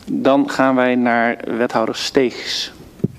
Dan gaan wij naar wethouder Steegs.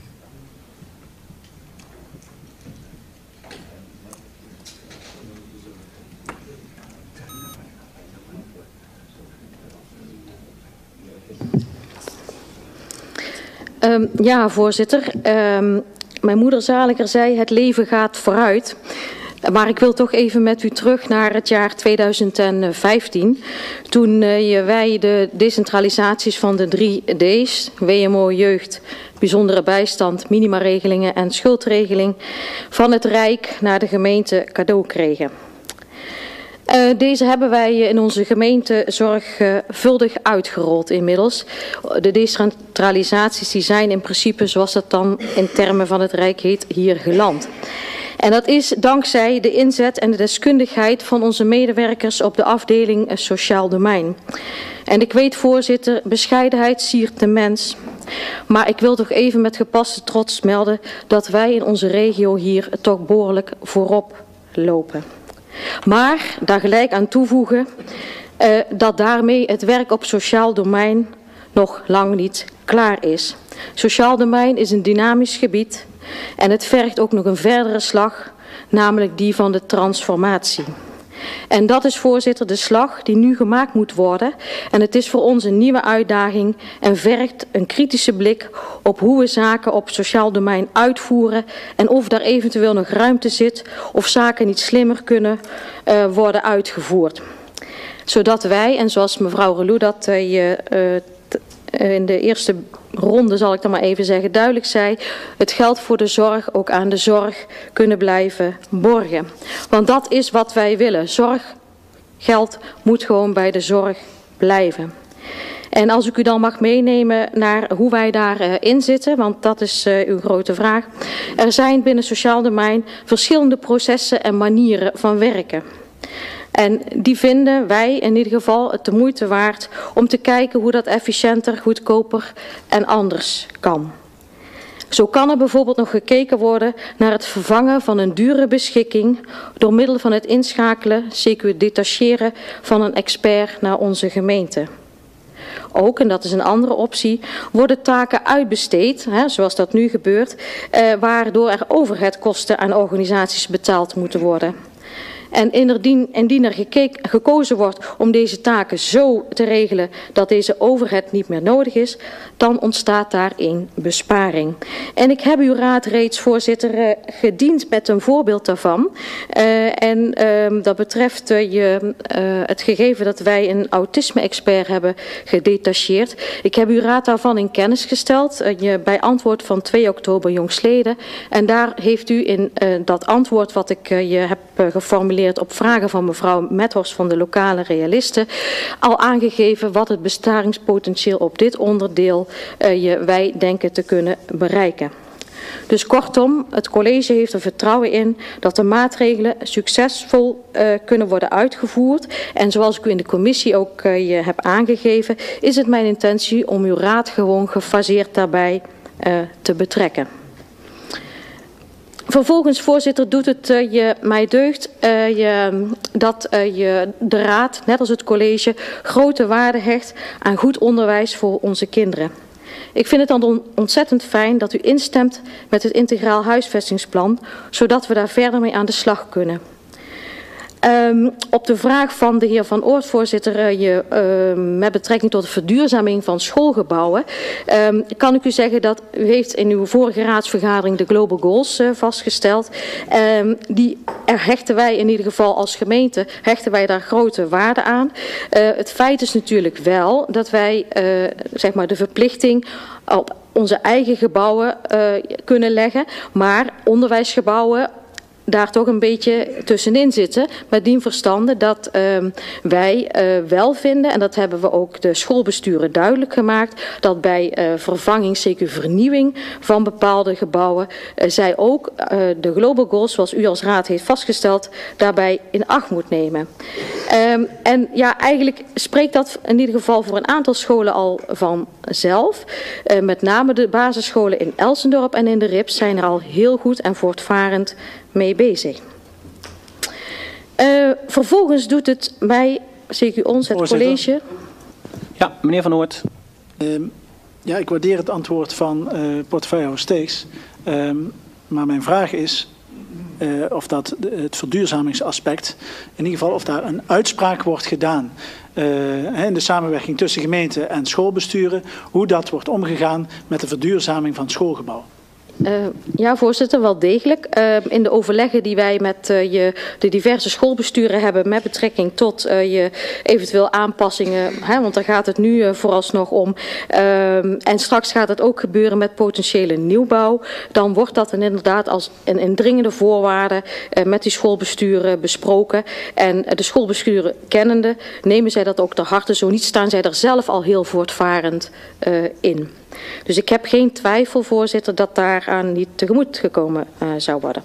Ja, voorzitter. Mijn moeder Zaliger zei: het leven gaat vooruit. Maar ik wil toch even met u terug naar het jaar 2015. Toen wij de decentralisaties van de 3 D's, WMO, jeugd, bijzondere bijstand, minimaregelingen en schuldregeling, van het Rijk naar de gemeente cadeau kregen. Deze hebben wij in onze gemeente zorgvuldig uitgerold inmiddels. De decentralisaties die zijn in principe, zoals dat dan in termen van het Rijk heet, hier geland. En dat is dankzij de inzet en de deskundigheid van onze medewerkers op de afdeling Sociaal Domein. En ik weet, voorzitter, bescheidenheid siert de mens. Maar ik wil toch even met gepaste trots melden dat wij in onze regio hier toch behoorlijk voorop lopen. Maar daar gelijk aan toevoegen dat daarmee het werk op sociaal domein nog lang niet klaar is. Sociaal domein is een dynamisch gebied en het vergt ook nog een verdere slag, namelijk die van de transformatie. En dat is, voorzitter, de slag die nu gemaakt moet worden. En het is voor ons een nieuwe uitdaging en vergt een kritische blik op hoe we zaken op sociaal domein uitvoeren en of daar eventueel nog ruimte zit of zaken niet slimmer kunnen worden uitgevoerd. Zodat wij, en zoals mevrouw Relou dat in de eerste ronde, zal ik dan maar even zeggen, duidelijk zei, het geld voor de zorg ook aan de zorg kunnen blijven borgen. Want dat is wat wij willen. Zorggeld moet gewoon bij de zorg blijven. En als ik u dan mag meenemen naar hoe wij daarin zitten, want dat is uw grote vraag. Er zijn binnen sociaal domein verschillende processen en manieren van werken. En die vinden wij in ieder geval het de moeite waard om te kijken hoe dat efficiënter, goedkoper en anders kan. Zo kan er bijvoorbeeld nog gekeken worden naar het vervangen van een dure beschikking door middel van het inschakelen, CQ detacheren van een expert naar onze gemeente. Ook, en dat is een andere optie, worden taken uitbesteed, zoals dat nu gebeurt, waardoor er overheadkosten aan organisaties betaald moeten worden. En indien er gekozen wordt om deze taken zo te regelen dat deze overhead niet meer nodig is, dan ontstaat daar een besparing. En ik heb uw raad reeds, voorzitter, gediend met een voorbeeld daarvan. Dat betreft het gegeven dat wij een autisme-expert hebben gedetacheerd. Ik heb uw raad daarvan in kennis gesteld bij antwoord van 2 oktober jongstleden. En daar heeft u in dat antwoord wat ik je heb geformuleerd op vragen van mevrouw Methorst van de lokale realisten al aangegeven wat het besparingspotentieel op dit onderdeel wij denken te kunnen bereiken. Dus kortom, het college heeft er vertrouwen in dat de maatregelen succesvol kunnen worden uitgevoerd. En zoals ik u in de commissie ook heb aangegeven, is het mijn intentie om uw raad gewoon gefaseerd daarbij te betrekken. Vervolgens, voorzitter, doet het mij deugd dat de raad, net als het college, grote waarde hecht aan goed onderwijs voor onze kinderen. Ik vind het dan ontzettend fijn dat u instemt met het integraal huisvestingsplan, zodat we daar verder mee aan de slag kunnen. Op de vraag van de heer Van Oort, voorzitter, met betrekking tot de verduurzaming van schoolgebouwen, kan ik u zeggen dat u heeft in uw vorige raadsvergadering de Global Goals vastgesteld. Er hechten wij in ieder geval als gemeente daar grote waarde aan. Het feit is natuurlijk wel dat wij zeg maar de verplichting op onze eigen gebouwen kunnen leggen, maar onderwijsgebouwen daar toch een beetje tussenin zitten, met dien verstande dat wij wel vinden, en dat hebben we ook de schoolbesturen duidelijk gemaakt, dat bij vervanging, zeker vernieuwing van bepaalde gebouwen, zij ook de Global Goals, zoals u als raad heeft vastgesteld, daarbij in acht moet nemen. En ja, eigenlijk spreekt dat in ieder geval voor een aantal scholen al vanzelf. Met name de basisscholen in Elsendorp en in de Rips zijn er al heel goed en voortvarend mee bezig. Vervolgens doet het mij, zeker ons, het college. Ja, meneer Van Oort. Ja, ik waardeer het antwoord van portefeuillehouder Steegs. Maar mijn vraag is of dat het verduurzamingsaspect, in ieder geval of daar een uitspraak wordt gedaan in de samenwerking tussen gemeente en schoolbesturen, hoe dat wordt omgegaan met de verduurzaming van het schoolgebouw. Ja, voorzitter, wel degelijk. In de overleggen die wij met de diverse schoolbesturen hebben met betrekking tot je eventueel aanpassingen, want daar gaat het nu vooralsnog om. En straks gaat het ook gebeuren met potentiële nieuwbouw. Dan wordt dat inderdaad als een indringende voorwaarde met die schoolbesturen besproken. En de schoolbesturen kennende nemen zij dat ook ter harte. Zo niet staan zij er zelf al heel voortvarend in. Dus ik heb geen twijfel, voorzitter, dat daaraan niet tegemoet gekomen zou worden.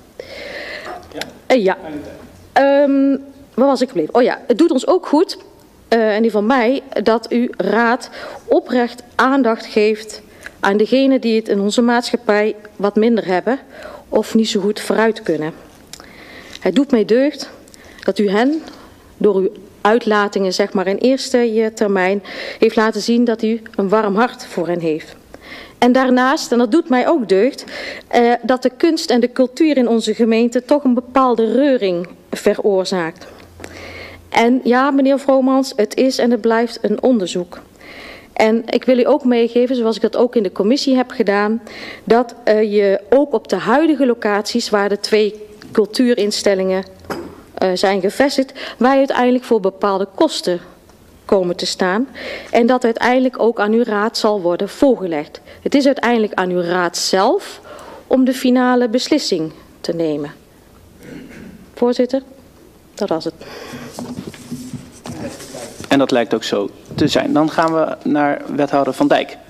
Waar was ik gebleven? Oh ja, het doet ons ook goed, in ieder geval mij, dat uw raad oprecht aandacht geeft aan degenen die het in onze maatschappij wat minder hebben of niet zo goed vooruit kunnen. Het doet mij deugd dat u hen door uw uitlatingen, zeg maar in eerste termijn, heeft laten zien dat u een warm hart voor hen heeft. En daarnaast, en dat doet mij ook deugd, dat de kunst en de cultuur in onze gemeente toch een bepaalde reuring veroorzaakt. En ja, meneer Vromans, het is en het blijft een onderzoek. En ik wil u ook meegeven, zoals ik dat ook in de commissie heb gedaan, dat je ook op de huidige locaties waar de 2 cultuurinstellingen zijn gevestigd, wij uiteindelijk voor bepaalde kosten komen te staan. En dat uiteindelijk ook aan uw raad zal worden voorgelegd. Het is uiteindelijk aan uw raad zelf om de finale beslissing te nemen. Voorzitter, dat was het. En dat lijkt ook zo te zijn. Dan gaan we naar wethouder Van Dijk.